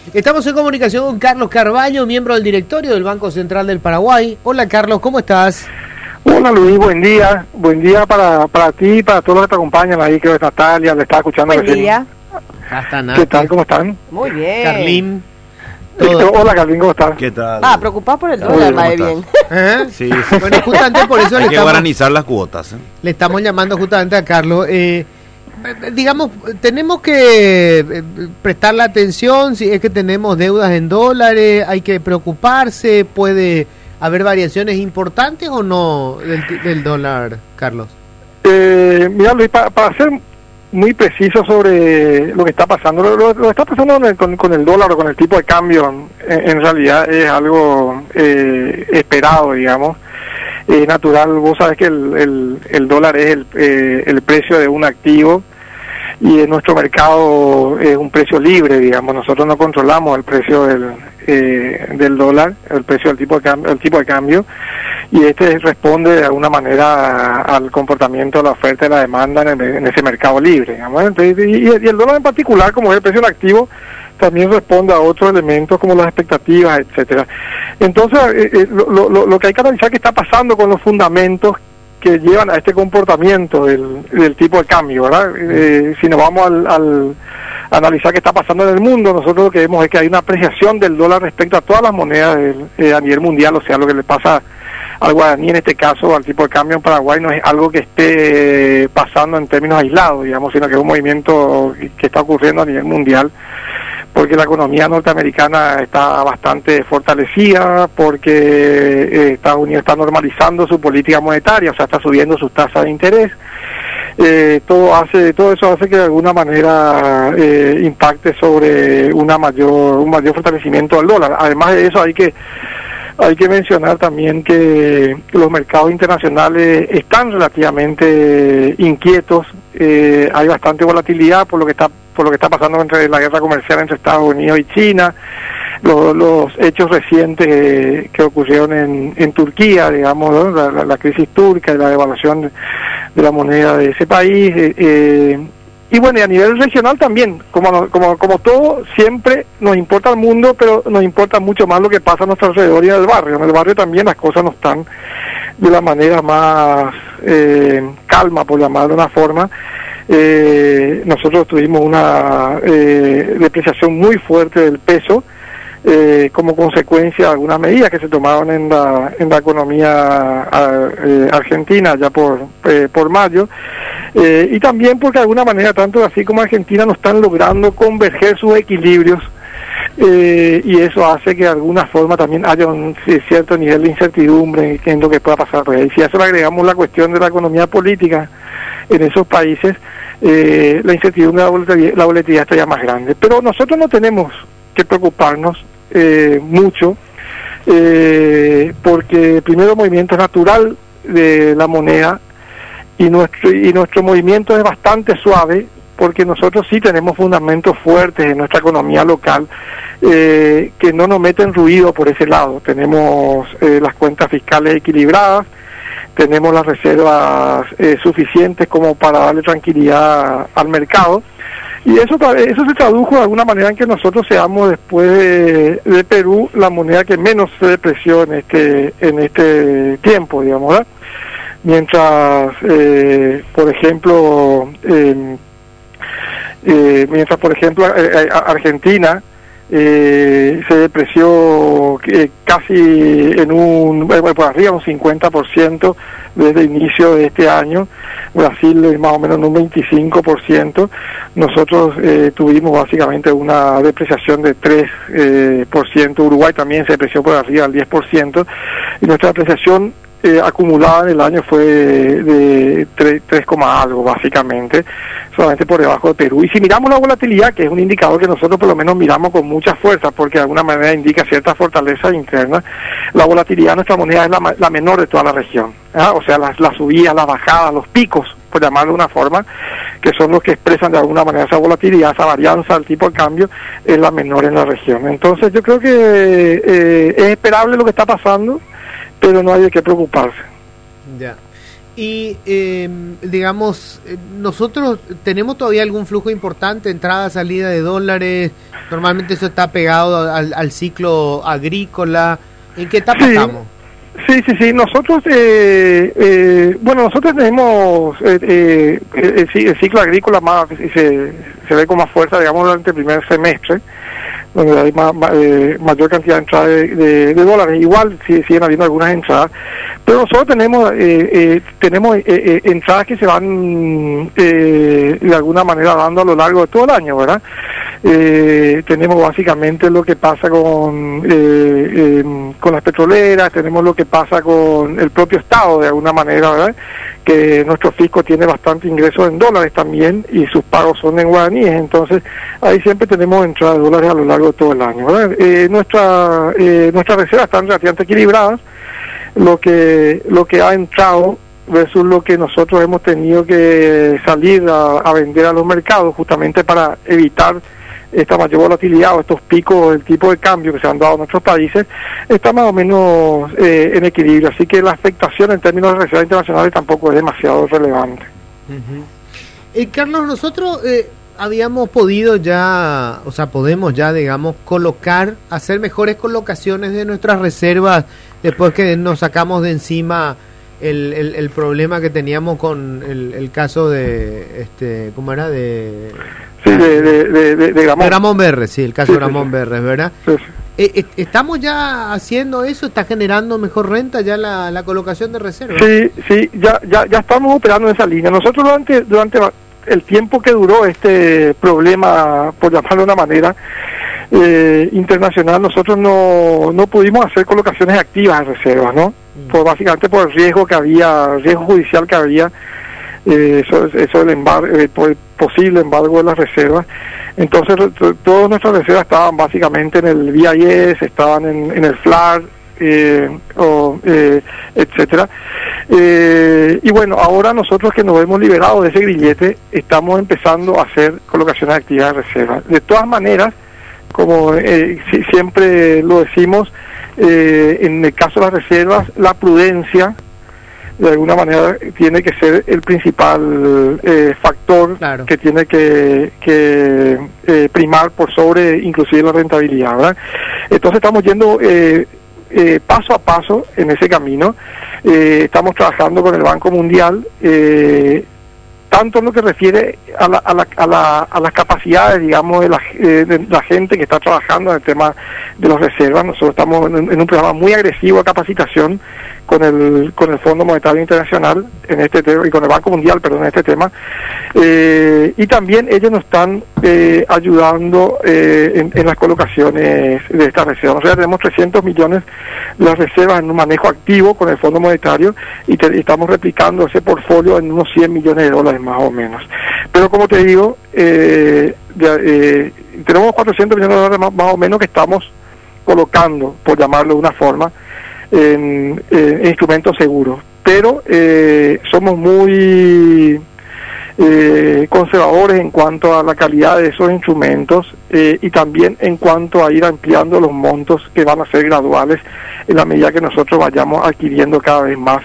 Estamos en comunicación con Carlos Carvalho, miembro del directorio del Banco Central del Paraguay. Hola Carlos, ¿cómo estás? Hola Luis, buen día para ti y para todos los que te acompañan ahí, creo que Natalia, le estaba escuchando recién. Buen día. Hasta Nati. ¿Qué tal, cómo están? Muy bien. Carlín. Hola Carlín, ¿cómo estás? ¿Qué tal? Preocupado por el dólar, más de bien. Sí. Bueno, justamente por eso hay que guaranizar las cuotas. Le estamos llamando justamente a Carlos. Digamos, tenemos que prestarle atención si es que tenemos deudas en dólares, hay que preocuparse, puede haber variaciones importantes o no del dólar, Carlos. Mira Luis, para ser muy preciso sobre lo que está pasando, lo que está pasando con el dólar o con el tipo de cambio, en realidad es algo esperado, digamos. Natural. Vos sabés que el dólar es el precio de un activo y en nuestro mercado es un precio libre, digamos. Nosotros no controlamos el precio del dólar, el precio del tipo de cambio, y este responde de alguna manera al comportamiento de la oferta y la demanda en ese mercado libre, digamos. Y el dólar en particular, como es el precio del activo, también responde a otros elementos como las expectativas, etcétera. Entonces, lo que hay que analizar que está pasando con los fundamentos que llevan a este comportamiento del tipo de cambio, ¿verdad? Si nos vamos al analizar qué está pasando en el mundo, nosotros lo que vemos es que hay una apreciación del dólar respecto a todas las monedas a nivel mundial, o sea, lo que le pasa al guaraní en este caso, al tipo de cambio en Paraguay, no es algo que esté pasando en términos aislados, digamos, sino que es un movimiento que está ocurriendo a nivel mundial, porque la economía norteamericana está bastante fortalecida, porque Estados Unidos está normalizando su política monetaria, o sea, está subiendo sus tasas de interés. Todo eso hace que de alguna manera impacte sobre un mayor fortalecimiento del dólar. Además de eso, hay que mencionar también que los mercados internacionales están relativamente inquietos. Hay bastante volatilidad por lo que está pasando entre la guerra comercial entre Estados Unidos y China, los hechos recientes que ocurrieron en Turquía, digamos, ¿no? la crisis turca y la devaluación de la moneda de ese país, y bueno, y a nivel regional también, como todo, siempre nos importa el mundo, pero nos importa mucho más lo que pasa a nuestro alrededor y en el barrio. En el barrio también las cosas no están de la manera más calma, por llamarlo de una forma. Nosotros tuvimos una depreciación muy fuerte del peso como consecuencia de algunas medidas que se tomaron en la economía argentina ya por mayo, y también porque de alguna manera tanto así como Argentina no están logrando converger sus equilibrios, y eso hace que de alguna forma también haya un cierto nivel de incertidumbre en lo que pueda pasar. Y si a eso le agregamos la cuestión de la economía política en esos países, la incertidumbre, la volatilidad está ya más grande. Pero nosotros no tenemos que preocuparnos mucho, porque primero el movimiento es natural de la moneda y nuestro movimiento es bastante suave, porque nosotros sí tenemos fundamentos fuertes en nuestra economía local que no nos meten ruido por ese lado. Tenemos las cuentas fiscales equilibradas, tenemos las reservas suficientes como para darle tranquilidad al mercado, y eso se tradujo de alguna manera en que nosotros seamos, después de Perú, la moneda que menos se depreció en este tiempo, digamos, ¿verdad? Mientras por ejemplo Argentina se depreció casi por arriba un 50% desde el inicio de este año. Brasil más o menos en un 25%. Nosotros tuvimos básicamente una depreciación de 3%. Uruguay también se depreció por arriba del 10%, y nuestra depreciación acumulada en el año fue de 3, algo básicamente, solamente por debajo de Perú. Y si miramos la volatilidad, que es un indicador que nosotros por lo menos miramos con mucha fuerza, porque de alguna manera indica cierta fortaleza interna, la volatilidad de nuestra moneda es la menor de toda la región, ¿ah? O sea, las subidas, las bajadas, los picos, por llamarlo de una forma, que son los que expresan de alguna manera esa volatilidad, esa varianza del tipo de cambio, es la menor en la región. Entonces yo creo que es esperable lo que está pasando, pero no hay de qué preocuparse. Ya. Y digamos, nosotros tenemos todavía algún flujo importante, entrada, salida de dólares. Normalmente eso está pegado al ciclo agrícola. ¿En qué etapa estamos? Sí. Nosotros, nosotros tenemos el ciclo agrícola más se ve con más fuerza, digamos, durante el primer semestre, donde hay mayor cantidad de entradas de dólares. Igual siguen habiendo algunas entradas, pero nosotros tenemos entradas que se van de alguna manera dando a lo largo de todo el año, ¿verdad? Tenemos básicamente lo que pasa con las petroleras, tenemos lo que pasa con el propio Estado de alguna manera, ¿verdad? Que nuestro fisco tiene bastante ingresos en dólares también y sus pagos son en guaraníes, entonces ahí siempre tenemos entradas de dólares a lo largo de todo el año, ¿verdad? Nuestras reservas están relativamente equilibradas, lo que ha entrado versus lo que nosotros hemos tenido que salir a vender a los mercados justamente para evitar esta mayor volatilidad o estos picos del tipo de cambio que se han dado en nuestros países, está más o menos en equilibrio, así que la afectación en términos de reservas internacionales tampoco es demasiado relevante. Carlos, nosotros habíamos podido ya, o sea, podemos ya, digamos, hacer mejores colocaciones de nuestras reservas después que nos sacamos de encima el problema que teníamos con el caso de, ¿cómo era? De Gramón Berres, sí, el caso de Gramón Berres, ¿verdad? Sí. ¿Estamos ya haciendo eso? ¿Está generando mejor renta ya la colocación de reservas? Sí, ya estamos operando en esa línea. Nosotros durante el tiempo que duró este problema, por llamarlo de una manera, internacional, nosotros no pudimos hacer colocaciones activas de reservas, ¿no? Básicamente por el riesgo judicial que había, eso del embargo, por el posible embargo de las reservas. Entonces todas nuestras reservas estaban básicamente en el BIS, estaban en el FLAR, etcétera. Y bueno, ahora nosotros que nos hemos liberado de ese grillete, estamos empezando a hacer colocaciones activas de reservas. De todas maneras, como siempre lo decimos, en el caso de las reservas, la prudencia de alguna manera tiene que ser el principal factor, claro, que tiene que primar por sobre inclusive la rentabilidad, ¿verdad? Entonces estamos yendo paso a paso en ese camino. Estamos trabajando con el Banco Mundial, tanto en lo que refiere a las capacidades, digamos, de la gente que está trabajando en el tema de las reservas. Nosotros estamos en un programa muy agresivo de capacitación con el Fondo Monetario Internacional en este tema, y con el Banco Mundial, perdón, en este tema, y también ellos nos están ayudando en las colocaciones de estas reservas. Nosotros ya tenemos 300 millones de las reservas en un manejo activo con el Fondo Monetario y estamos replicando ese portfolio en unos 100 millones de dólares más o menos. Pero como te digo, tenemos 400 millones de dólares más o menos que estamos colocando, por llamarlo de una forma, en instrumentos seguros, pero somos muy conservadores en cuanto a la calidad de esos instrumentos y también en cuanto a ir ampliando los montos que van a ser graduales en la medida que nosotros vayamos adquiriendo cada vez más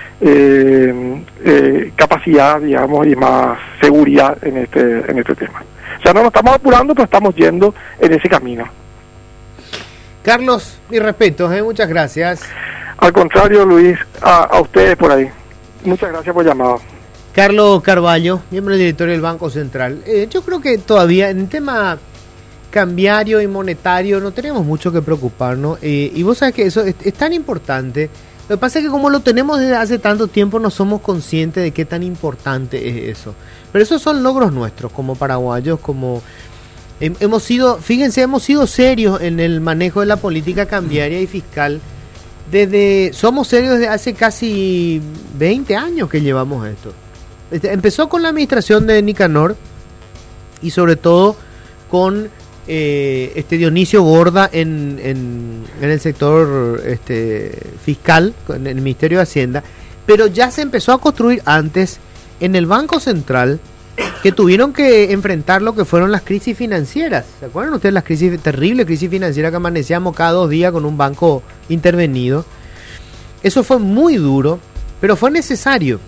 capacidad, digamos, y más seguridad en este tema. O sea, no nos estamos apurando, pero estamos yendo en ese camino. Carlos, mi respeto, muchas gracias. Al contrario, Luis, a ustedes por ahí. Muchas gracias por llamar. Carlos Carvalho, miembro del directorio del Banco Central. Yo creo que todavía en el tema cambiario y monetario no tenemos mucho que preocuparnos. Y vos sabés que eso es tan importante. Lo que pasa es que como lo tenemos desde hace tanto tiempo no somos conscientes de qué tan importante es eso. Pero esos son logros nuestros como paraguayos, como... hemos sido serios en el manejo de la política cambiaria y fiscal. Somos serios desde hace casi 20 años que llevamos esto. Empezó con la administración de Nicanor y sobre todo con Dionisio Gorda en el sector fiscal, en el Ministerio de Hacienda, pero ya se empezó a construir antes en el Banco Central, que tuvieron que enfrentar lo que fueron las crisis financieras. ¿Se acuerdan ustedes las terribles crisis financieras que amanecíamos cada 2 días con un banco intervenido? Eso fue muy duro, pero fue necesario.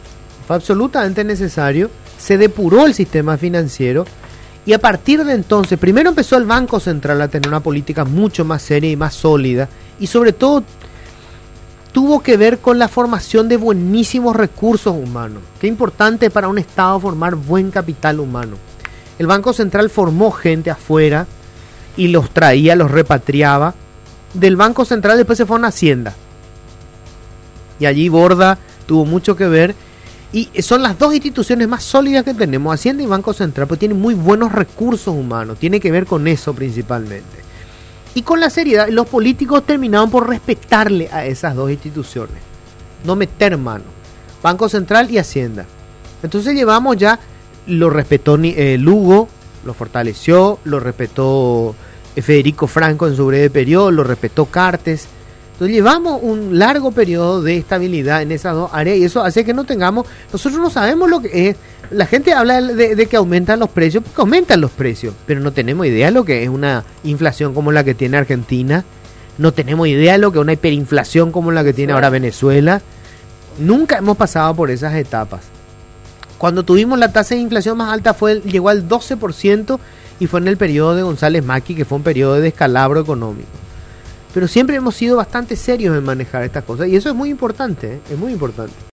Fue absolutamente necesario. Se depuró el sistema financiero. Y a partir de entonces, primero empezó el Banco Central a tener una política mucho más seria y más sólida. Y sobre todo, tuvo que ver con la formación de buenísimos recursos humanos. Qué importante para un Estado formar buen capital humano. El Banco Central formó gente afuera y los traía, los repatriaba. Del Banco Central después se fue a una hacienda. Y allí Borda tuvo mucho que ver. Y son las dos instituciones más sólidas que tenemos, Hacienda y Banco Central, porque tienen muy buenos recursos humanos. Tiene que ver con eso principalmente. Y con la seriedad, los políticos terminaron por respetarle a esas dos instituciones. No meter mano. Banco Central y Hacienda. Entonces llevamos ya, lo respetó Lugo, lo fortaleció, lo respetó Federico Franco en su breve periodo, lo respetó Cartes. Entonces llevamos un largo periodo de estabilidad en esas dos áreas y eso hace que no tengamos, nosotros no sabemos lo que es, la gente habla de que aumentan los precios, porque aumentan los precios, pero no tenemos idea de lo que es una inflación como la que tiene Argentina, no tenemos idea de lo que es una hiperinflación como la que tiene ahora Venezuela, nunca hemos pasado por esas etapas. Cuando tuvimos la tasa de inflación más alta llegó al 12% y fue en el periodo de González Macri, que fue un periodo de descalabro económico. Pero siempre hemos sido bastante serios en manejar estas cosas y eso es muy importante, es muy importante.